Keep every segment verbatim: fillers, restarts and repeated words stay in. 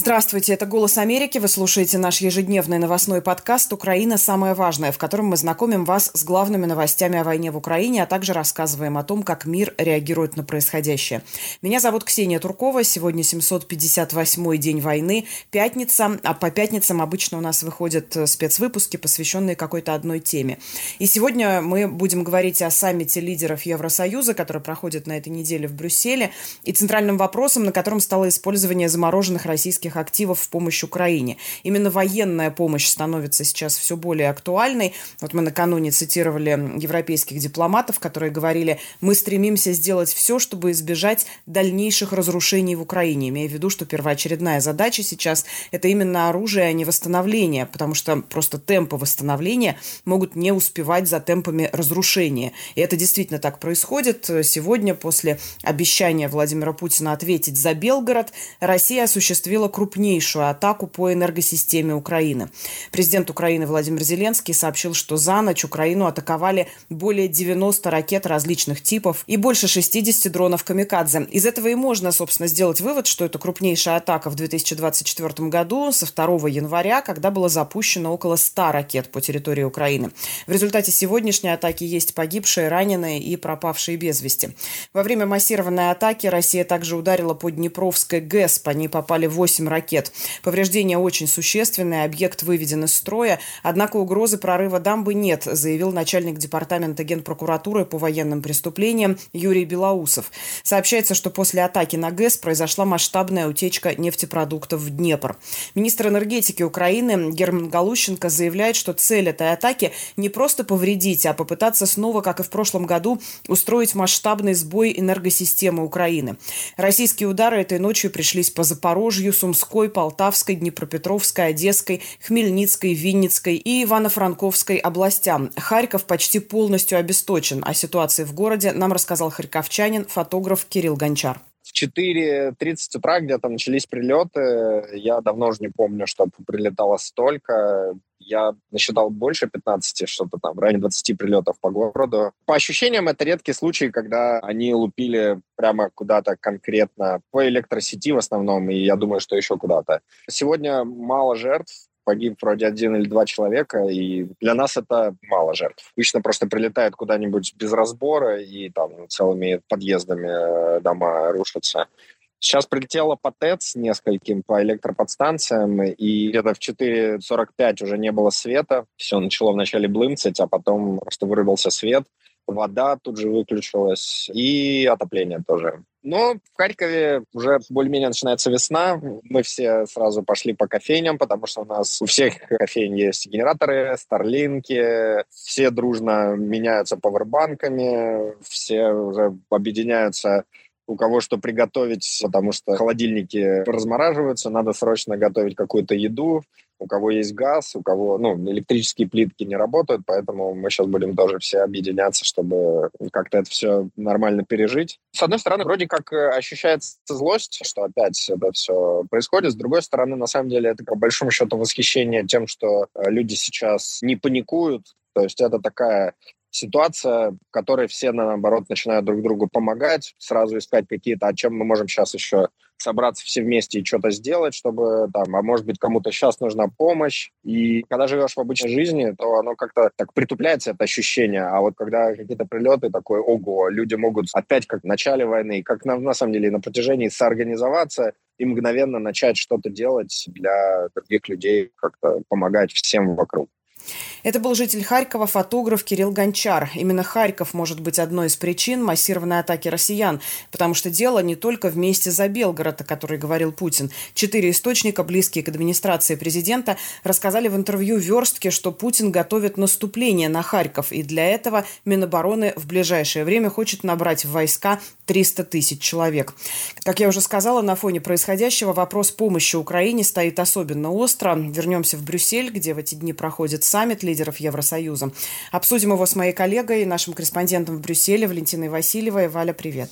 Здравствуйте, это «Голос Америки». Вы слушаете наш ежедневный новостной подкаст «Украина. Самое важное», в котором мы знакомим вас с главными новостями о войне в Украине, а также рассказываем о том, как мир реагирует на происходящее. Меня зовут Ксения Туркова. Сегодня семьсот пятьдесят восьмой день войны, пятница, а по пятницам обычно у нас выходят спецвыпуски, посвященные какой-то одной теме. И сегодня мы будем говорить о саммите лидеров Евросоюза, который проходит на этой неделе в Брюсселе, и центральным вопросом, на котором стало использование замороженных российских активов в помощь Украине. Именно военная помощь становится сейчас все более актуальной. Вот мы накануне цитировали европейских дипломатов, которые говорили: мы стремимся сделать все, чтобы избежать дальнейших разрушений в Украине, имея в виду, что первоочередная задача сейчас – это именно оружие, а не восстановление, потому что просто темпы восстановления могут не успевать за темпами разрушения. И это действительно так происходит. Сегодня, после обещания Владимира Путина ответить за Белгород, Россия осуществила крупнейшую атаку по энергосистеме Украины. Президент Украины Владимир Зеленский сообщил, что за ночь Украину атаковали более девяноста ракет различных типов и больше шестидесяти дронов «Камикадзе». Из этого и можно, собственно, сделать вывод, что это крупнейшая атака в две тысячи двадцать четвёртом году со второго января, когда было запущено около ста ракет по территории Украины. В результате сегодняшней атаки есть погибшие, раненые и пропавшие без вести. Во время массированной атаки Россия также ударила по Днепровской ГЭС. По ней попали восемь ракет. Повреждения очень существенные, объект выведен из строя, однако угрозы прорыва дамбы нет, заявил начальник департамента Генпрокуратуры по военным преступлениям Юрий Белоусов. Сообщается, что после атаки на ГЭС произошла масштабная утечка нефтепродуктов в Днепр. Министр энергетики Украины Герман Галущенко заявляет, что цель этой атаки не просто повредить, а попытаться снова, как и в прошлом году, устроить масштабный сбой энергосистемы Украины. Российские удары этой ночью пришлись по Запорожью, Сумской, Полтавской, Днепропетровской, Одесской, Хмельницкой, Винницкой и Ивано-Франковской областям. Харьков почти полностью обесточен. О ситуации в городе нам рассказал харьковчанин, фотограф Кирилл Гончар. В четыре тридцать утра где-то начались прилеты. Я давно уже не помню, чтобы прилетало столько. Я насчитал больше пятнадцати, что-то там, в районе двадцати прилетов по городу. По ощущениям, это редкий случай, когда они лупили прямо куда-то конкретно по электросети в основном, и я думаю, что еще куда-то. Сегодня мало жертв. Погиб вроде один или два человека, и для нас это мало жертв. Обычно просто прилетает куда-нибудь без разбора, и там целыми подъездами дома рушатся. Сейчас прилетело по ТЭЦ нескольким, по электроподстанциям, и где-то в четыре сорок пять уже не было света. Все начало вначале блымцать, а потом просто вырубился свет. Вода тут же выключилась, и отопление тоже. Но в Харькове уже более-менее начинается весна. Мы все сразу пошли по кофейням, потому что у нас у всех кофейн есть генераторы, старлинки. Все дружно меняются павербанками, все уже объединяются, у кого что приготовить, потому что холодильники размораживаются, надо срочно готовить какую-то еду. У кого есть газ, у кого, ну, электрические плитки не работают, поэтому мы сейчас будем тоже все объединяться, чтобы как-то это все нормально пережить. С одной стороны, вроде как ощущается злость, что опять это все происходит. С другой стороны, на самом деле, это по большому счету восхищение тем, что люди сейчас не паникуют. То есть это такая ситуация, в которой все, наоборот, начинают друг другу помогать, сразу искать какие-то, о чем мы можем сейчас еще собраться все вместе и что-то сделать, чтобы там, а может быть, кому-то сейчас нужна помощь. И когда живешь в обычной жизни, то оно как-то так притупляется, это ощущение. А вот когда какие-то прилеты, такое, ого, люди могут опять как в начале войны, как на, на самом деле на протяжении соорганизоваться и мгновенно начать что-то делать для других людей, как-то помогать всем вокруг. Это был житель Харькова, фотограф Кирилл Гончар. Именно Харьков может быть одной из причин массированной атаки россиян, потому что дело не только в месте за Белгород, о которой говорил Путин. Четыре источника, близкие к администрации президента, рассказали в интервью «Верстке», что Путин готовит наступление на Харьков, и для этого Минобороны в ближайшее время хочет набрать в войска триста тысяч человек. Как я уже сказала, на фоне происходящего вопрос помощи Украине стоит особенно остро. Вернемся в Брюссель, где в эти дни проходит саммит лидеров Евросоюза. Обсудим его с моей коллегой, нашим корреспондентом в Брюсселе Валентиной Васильевой. Валя, привет. Привет.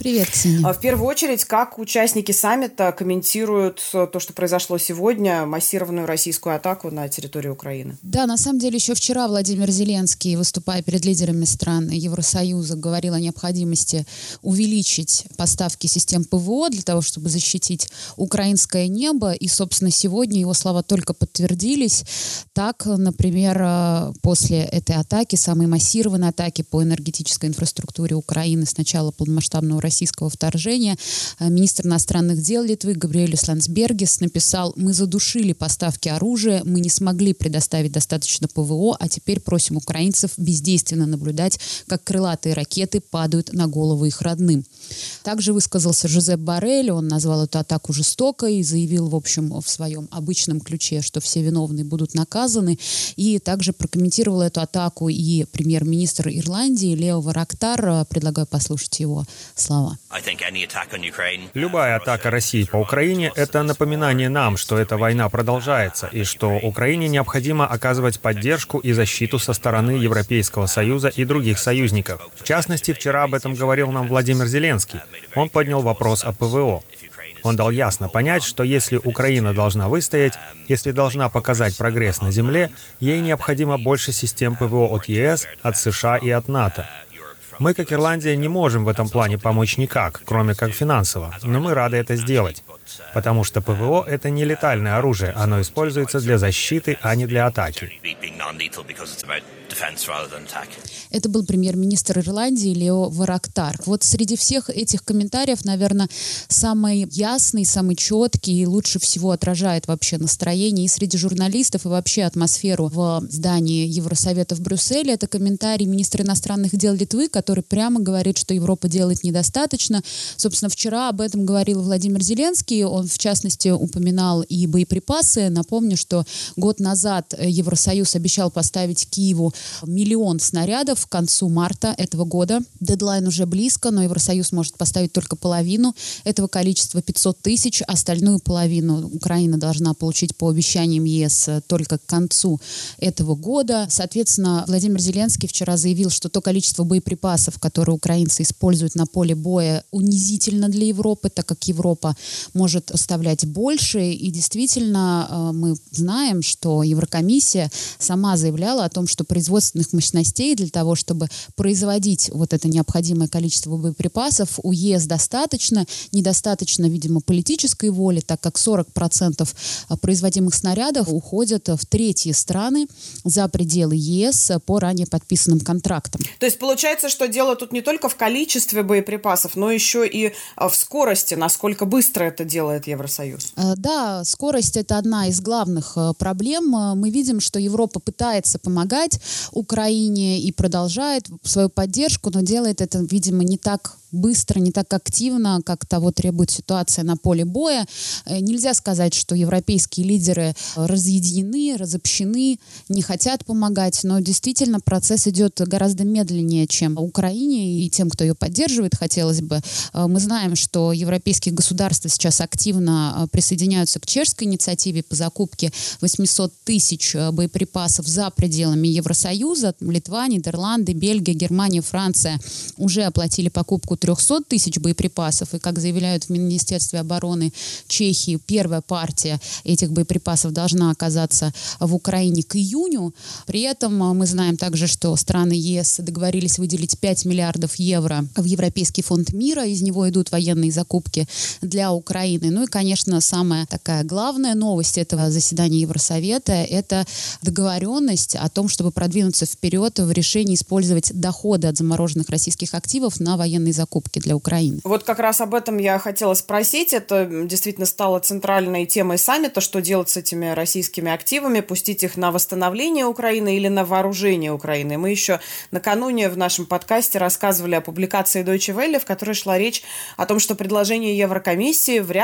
Привет, Ксения. В первую очередь, как участники саммита комментируют то, что произошло сегодня, массированную российскую атаку на территорию Украины? Да, на самом деле, еще вчера Владимир Зеленский, выступая перед лидерами стран Евросоюза, говорил о необходимости увеличить поставки систем ПВО для того, чтобы защитить украинское небо. И, собственно, сегодня его слова только подтвердились. Так, например, после этой атаки, самой массированной атаки по энергетической инфраструктуре Украины с начала полномасштабного российского вторжения, министр иностранных дел Литвы Габриэлис Ландсбергис написал: «Мы задушили поставки оружия, мы не смогли предоставить достаточно ПВО, а теперь просим украинцев бездейственно наблюдать, как крылатые ракеты падают на головы их родным». Также высказался Жозеп Боррель, он назвал эту атаку жестокой и заявил, в общем, в своем обычном ключе, что все виновные будут наказаны. И также прокомментировал эту атаку и премьер-министр Ирландии Лео Варактар. Предлагаю послушать его слова. Любая атака России по Украине — это напоминание нам, что эта война продолжается, и что Украине необходимо оказывать поддержку и защиту со стороны Европейского Союза и других союзников. В частности, вчера об этом говорил нам Владимир Зеленский. Он поднял вопрос о ПВО. Он дал ясно понять, что если Украина должна выстоять, если должна показать прогресс на земле, ей необходимо больше систем ПВО от ЕС, от США и от НАТО. Мы, как Ирландия, не можем в этом плане помочь никак, кроме как финансово, но мы рады это сделать. Потому что ПВО — это не летальное оружие, оно используется для защиты, а не для атаки. Это был премьер-министр Ирландии Лео Варактар. Вот среди всех этих комментариев, наверное, самый ясный, самый четкий и лучше всего отражает вообще настроение и среди журналистов, и вообще атмосферу в здании Евросовета в Брюсселе. Это комментарий министра иностранных дел Литвы, который прямо говорит, что Европа делает недостаточно. Собственно, вчера об этом говорил Владимир Зеленский. Он, в частности, упоминал и боеприпасы. Напомню, что год назад Евросоюз обещал поставить Киеву миллион снарядов к концу марта этого года. Дедлайн уже близко, но Евросоюз может поставить только половину этого количества, пятьсот тысяч. Остальную половину Украина должна получить по обещаниям ЕС только к концу этого года. Соответственно, Владимир Зеленский вчера заявил, что то количество боеприпасов, которые украинцы используют на поле боя, унизительно для Европы, так как Европа может поставлять больше. И действительно, мы знаем, что Еврокомиссия сама заявляла о том, что производственных мощностей для того, чтобы производить вот это необходимое количество боеприпасов, у ЕС достаточно. Недостаточно, видимо, политической воли, так как сорок процентов производимых снарядов уходят в третьи страны за пределы ЕС по ранее подписанным контрактам. То есть получается, что дело тут не только в количестве боеприпасов, но еще и в скорости, насколько быстро это делает Евросоюз. Да, скорость — это одна из главных проблем. Мы видим, что Европа пытается помогать Украине и продолжает свою поддержку, но делает это, видимо, не так быстро, не так активно, как того требует ситуация на поле боя. Нельзя сказать, что европейские лидеры разъединены, разобщены, не хотят помогать, но действительно процесс идет гораздо медленнее, чем Украине и тем, кто ее поддерживает, хотелось бы. Мы знаем, что европейские государства сейчас активно присоединяются к чешской инициативе по закупке восемьсот тысяч боеприпасов за пределами Евросоюза. Литва, Нидерланды, Бельгия, Германия, Франция уже оплатили покупку триста тысяч боеприпасов, и, как заявляют в Министерстве обороны Чехии, первая партия этих боеприпасов должна оказаться в Украине к июню. При этом мы знаем также, что страны ЕС договорились выделить пять миллиардов евро в Европейский фонд мира, из него идут военные закупки для Украины. Ну и, конечно, самая такая главная новость этого заседания Евросовета — это договоренность о том, чтобы продвинуться вперед в решении использовать доходы от замороженных российских активов на военные закупки. закупки для Украины. Вот как раз об этом я хотела спросить. Это действительно стало центральной темой саммита. Что делать с этими российскими активами? Пустить их на восстановление Украины или на вооружение Украины? Мы еще накануне в нашем подкасте рассказывали о публикации Deutsche Welle, в которой шла речь о том, что предложение Еврокомиссии вряд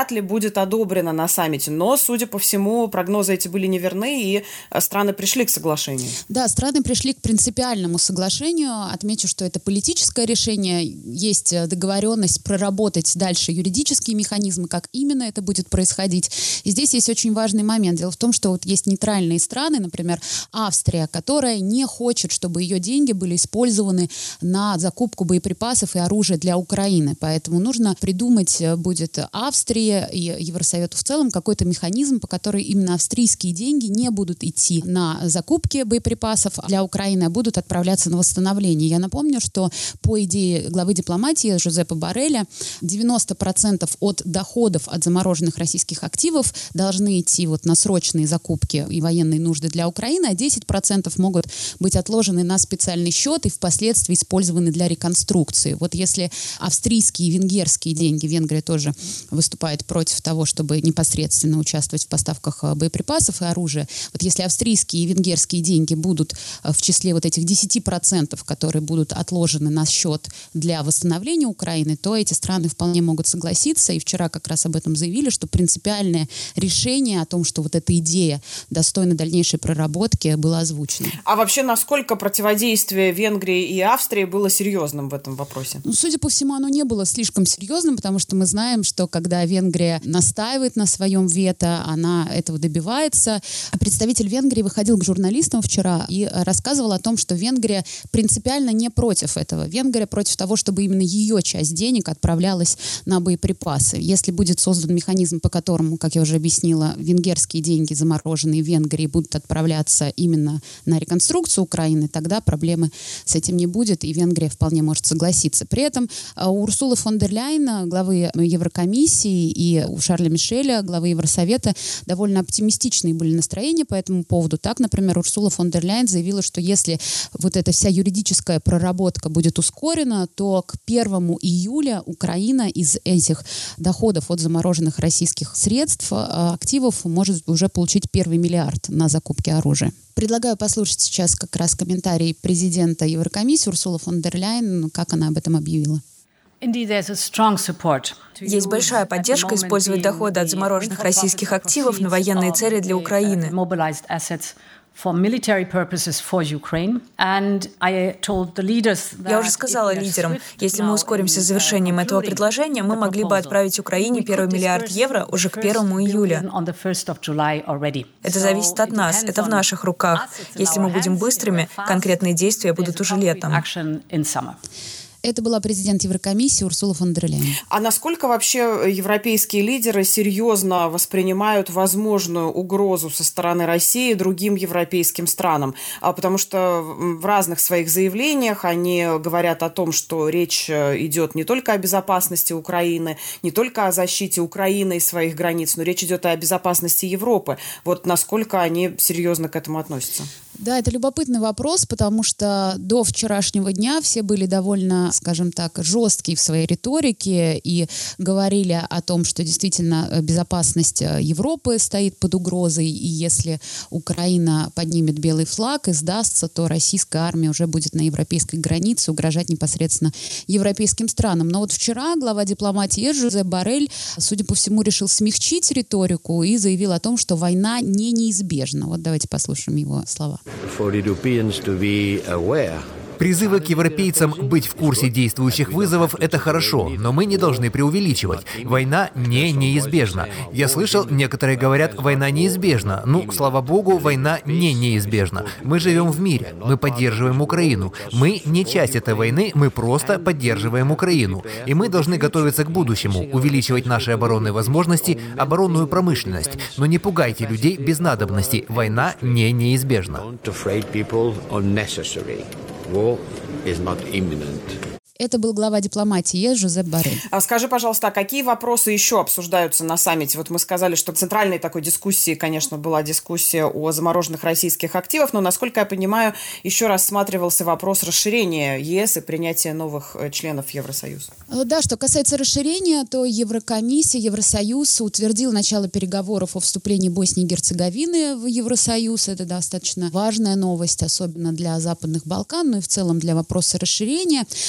вряд ли будет одобрено на саммите. Но, судя по всему, прогнозы эти были неверны, и страны пришли к соглашению. Да, страны пришли к принципиальному соглашению. Отмечу, что это политическое решение. Есть договоренность проработать дальше юридические механизмы, как именно это будет происходить. И здесь есть очень важный момент. Дело в том, что вот есть нейтральные страны, например, Австрия, которая не хочет, чтобы ее деньги были использованы на закупку боеприпасов и оружия для Украины. Поэтому нужно придумать будет Австрии и Евросовету в целом какой-то механизм, по которому именно австрийские деньги не будут идти на закупки боеприпасов для Украины, а будут отправляться на восстановление. Я напомню, что по идее главы дипломатии Жозепа Борреля девяносто процентов от доходов от замороженных российских активов должны идти вот на срочные закупки и военные нужды для Украины, а десять процентов могут быть отложены на специальный счет и впоследствии использованы для реконструкции. Вот если австрийские и венгерские деньги, Венгрия тоже выступает против того, чтобы непосредственно участвовать в поставках боеприпасов и оружия, вот если австрийские и венгерские деньги будут в числе вот этих десяти процентов, которые будут отложены на счет для восстановления Украины, то эти страны вполне могут согласиться. И вчера как раз об этом заявили, что принципиальное решение о том, что вот эта идея достойна дальнейшей проработки, было озвучено. А вообще, насколько противодействие Венгрии и Австрии было серьезным в этом вопросе? Ну, судя по всему, оно не было слишком серьезным, потому что мы знаем, что когда Венгрия настаивает на своем вето, она этого добивается. Представитель Венгрии выходил к журналистам вчера и рассказывал о том, что Венгрия принципиально не против этого. Венгрия против того, чтобы именно ее часть денег отправлялась на боеприпасы. Если будет создан механизм, по которому, как я уже объяснила, венгерские деньги, замороженные в Венгрии, будут отправляться именно на реконструкцию Украины, тогда проблемы с этим не будет, и Венгрия вполне может согласиться. При этом у Урсулы фон дер Ляйен, главы Еврокомиссии, и у Шарля Мишеля, главы Евросовета, довольно оптимистичные были настроения по этому поводу. Так, например, Урсула фон дер Ляйен заявила, что если вот эта вся юридическая проработка будет ускорена, то к первому июля Украина из этих доходов от замороженных российских средств, активов, может уже получить первый миллиард на закупки оружия. Предлагаю послушать сейчас как раз комментарий президента Еврокомиссии Урсулы фон дер Ляйен, как она об этом объявила. Есть большая поддержка использовать доходы от замороженных российских активов на военные цели для Украины. Я уже сказала лидерам, если мы ускоримся с завершением этого предложения, мы могли бы отправить Украине первый миллиард евро уже к первому июля. Это зависит от нас, это в наших руках. Если мы будем быстрыми, конкретные действия будут уже летом. Это была президент Еврокомиссии Урсула фон дер Ляйен. А насколько вообще европейские лидеры серьезно воспринимают возможную угрозу со стороны России другим европейским странам? А потому что в разных своих заявлениях они говорят о том, что речь идет не только о безопасности Украины, не только о защите Украины и своих границ, но речь идет и о безопасности Европы. Вот насколько они серьезно к этому относятся? Да, это любопытный вопрос, потому что до вчерашнего дня все были довольно, скажем так, жесткие в своей риторике и говорили о том, что действительно безопасность Европы стоит под угрозой, и если Украина поднимет белый флаг и сдастся, то российская армия уже будет на европейской границе угрожать непосредственно европейским странам. Но вот вчера глава дипломатии Жозеп Боррель, судя по всему, решил смягчить риторику и заявил о том, что война не неизбежна. Вот давайте послушаем его слова. Призывы к европейцам быть в курсе действующих вызовов – это хорошо, но мы не должны преувеличивать. Война не неизбежна. Я слышал, некоторые говорят, война неизбежна. Ну, слава богу, война не неизбежна. Мы живем в мире, мы поддерживаем Украину. Мы не часть этой войны, мы просто поддерживаем Украину. И мы должны готовиться к будущему, увеличивать наши оборонные возможности, оборонную промышленность. Но не пугайте людей без надобности. Война не неизбежна. War is not imminent. Это был глава дипломатии Жозеп Боррель. А скажи, пожалуйста, а какие вопросы еще обсуждаются на саммите? Вот мы сказали, что центральной такой дискуссией, конечно, была дискуссия о замороженных российских активах, но, насколько я понимаю, еще рассматривался вопрос расширения ЕС и принятия новых членов Евросоюза. Да, что касается расширения, то Еврокомиссия, Евросоюз утвердил начало переговоров о вступлении Боснии и Герцеговины в Евросоюз. Это достаточно важная новость, особенно для Западных Балкан, но и в целом для вопроса расширения. По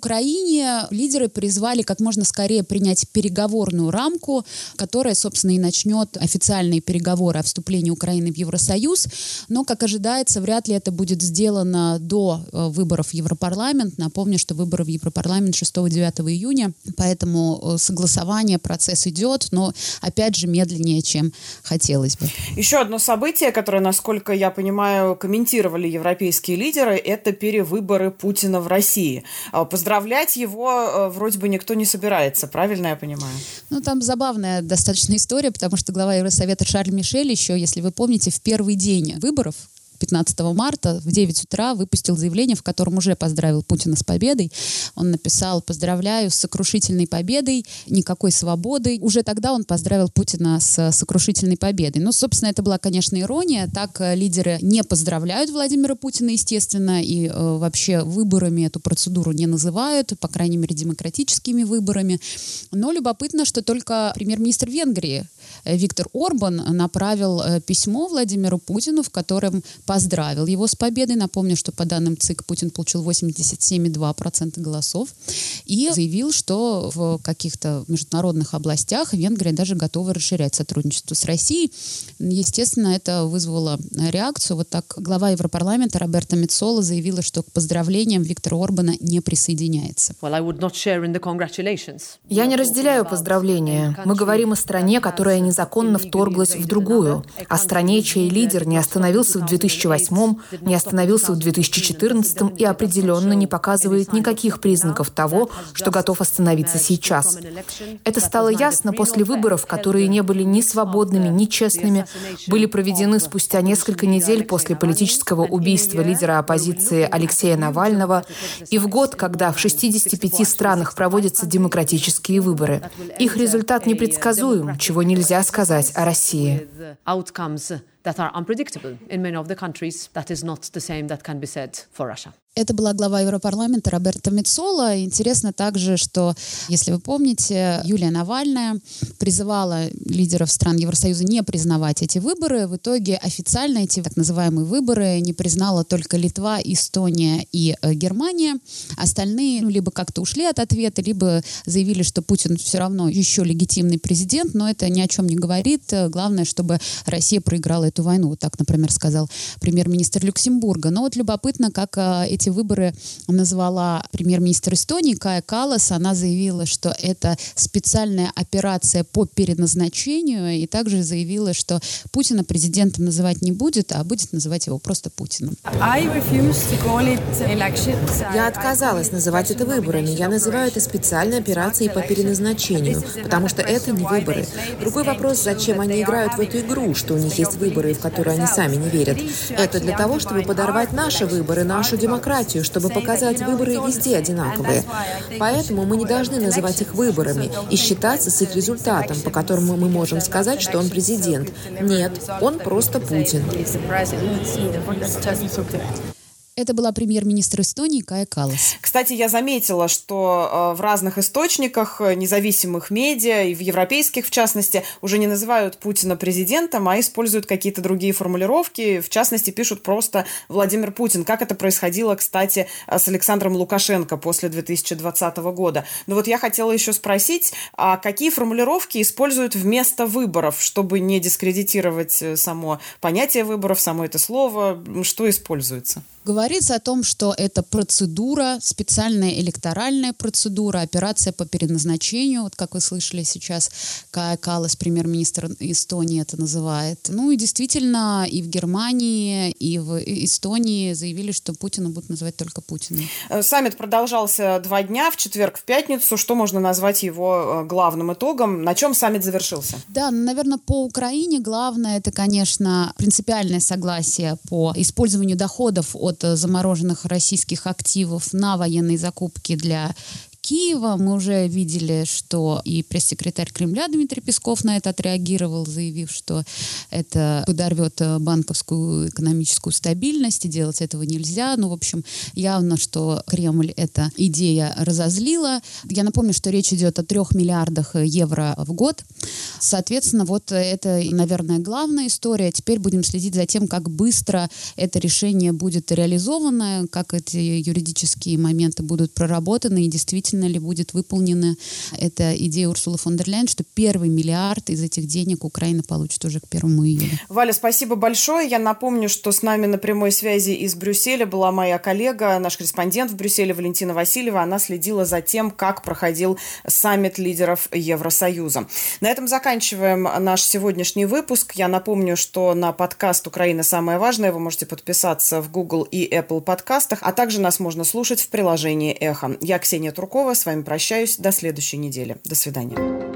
Украине лидеры призвали как можно скорее принять переговорную рамку, которая, собственно, и начнет официальные переговоры о вступлении Украины в Евросоюз. Но, как ожидается, вряд ли это будет сделано до выборов в Европарламент. Напомню, что выборы в Европарламент шестого-девятого июня, поэтому согласование, процесс идет, но, опять же, медленнее, чем хотелось бы. Еще одно событие, которое, насколько я понимаю, комментировали европейские лидеры, это перевыборы Путина в России. Поздравлять его вроде бы никто не собирается, правильно я понимаю? Ну, там забавная достаточно история, потому что глава Евросовета Шарль Мишель еще, если вы помните, в первый день выборов, пятнадцатого марта в девять утра выпустил заявление, в котором уже поздравил Путина с победой. Он написал: «Поздравляю с сокрушительной победой, никакой свободы». Уже тогда он поздравил Путина с сокрушительной победой. Ну, собственно, это была, конечно, ирония. Так лидеры не поздравляют Владимира Путина, естественно, и э, вообще выборами эту процедуру не называют, по крайней мере, демократическими выборами. Но любопытно, что только премьер-министр Венгрии Виктор Орбан направил э, письмо Владимиру Путину, в котором поздравил его с победой. Напомню, что по данным ЦИК Путин получил восемьдесят семь целых два десятых процента голосов и заявил, что в каких-то международных областях Венгрия даже готова расширять сотрудничество с Россией. Естественно, это вызвало реакцию. Вот так глава Европарламента Роберта Меццола заявила, что к поздравлениям Виктора Орбана не присоединяется. Я не разделяю поздравления. Мы говорим о стране, которая незаконно вторглась в другую, о стране, чей лидер не остановился в две тысячи восьмом, не остановился в две тысячи четырнадцатом и определенно не показывает никаких признаков того, что готов остановиться сейчас. Это стало ясно после выборов, которые не были ни свободными, ни честными, были проведены спустя несколько недель после политического убийства лидера оппозиции Алексея Навального и в год, когда в шестидесяти пяти странах проводятся демократические выборы. Их результат непредсказуем, чего нельзя сказать о России. That are unpredictable in many of the countries. That is not the same that can be said for Russia. Это была глава Европарламента Роберта Меццола. Интересно также, что, если вы помните, Юлия Навальная призывала лидеров стран Евросоюза не признавать эти выборы. В итоге официально эти так называемые выборы не признала только Литва, Эстония и э, Германия. Остальные ну, либо как-то ушли от ответа, либо заявили, что Путин все равно еще легитимный президент, но это ни о чем не говорит. Главное, чтобы Россия проиграла эту войну. Вот так, например, сказал премьер-министр Люксембурга. Но вот любопытно, как э, эти выборы назвала премьер-министр Эстонии Кая Каллас. Она заявила, что это специальная операция по переназначению, и также заявила, что Путина президентом называть не будет, а будет называть его просто Путиным. Я отказалась называть это выборами. Я называю это специальной операцией по переназначению, потому что это не выборы. Другой вопрос, зачем они играют в эту игру, что у них есть выборы, в которые они сами не верят. Это для того, чтобы подорвать наши выборы, нашу демократию, чтобы показать, выборы везде одинаковые. Поэтому мы не должны называть их выборами и считаться с их результатом, по которому мы можем сказать, что он президент. Нет, он просто Путин. Это была премьер-министр Эстонии Кая Каллас. Кстати, я заметила, что в разных источниках, независимых медиа, и в европейских, в частности, уже не называют Путина президентом, а используют какие-то другие формулировки. В частности, пишут просто «Владимир Путин». Как это происходило, кстати, с Александром Лукашенко после две тысячи двадцатого года. Но вот я хотела еще спросить, а какие формулировки используют вместо выборов, чтобы не дискредитировать само понятие выборов, само это слово? Что используется? Говорится о том, что это процедура, специальная электоральная процедура, операция по переназначению. Вот как вы слышали сейчас, Кая Каллас, премьер-министр Эстонии, это называет. Ну и действительно, и в Германии, и в Эстонии заявили, что Путина будут называть только Путиным. Саммит продолжался два дня, в четверг, в пятницу. Что можно назвать его главным итогом? На чем саммит завершился? Да, наверное, по Украине главное, это, конечно, принципиальное согласие по использованию доходов от замороженных российских активов на военные закупки для Киева. Мы уже видели, что и пресс-секретарь Кремля Дмитрий Песков на это отреагировал, заявив, что это подорвет банковскую экономическую стабильность, и делать этого нельзя. Ну, в общем, явно, что Кремль эта идея разозлила. Я напомню, что речь идет о трех миллиардах евро в год. Соответственно, вот это, наверное, главная история. Теперь будем следить за тем, как быстро это решение будет реализовано, как эти юридические моменты будут проработаны и действительно ли будет выполнена эта идея Урсулы фон дер Ляйен, что первый миллиард из этих денег Украина получит уже к первому июля. Валя, спасибо большое. Я напомню, что с нами на прямой связи из Брюсселя была моя коллега, наш корреспондент в Брюсселе Валентина Васильева. Она следила за тем, как проходил саммит лидеров Евросоюза. На этом заканчиваем наш сегодняшний выпуск. Я напомню, что на подкаст «Украина. Самое важное» вы можете подписаться в Google и Apple подкастах, а также нас можно слушать в приложении «Эхо». Я Ксения Туркова, с вами прощаюсь. До следующей недели. До свидания.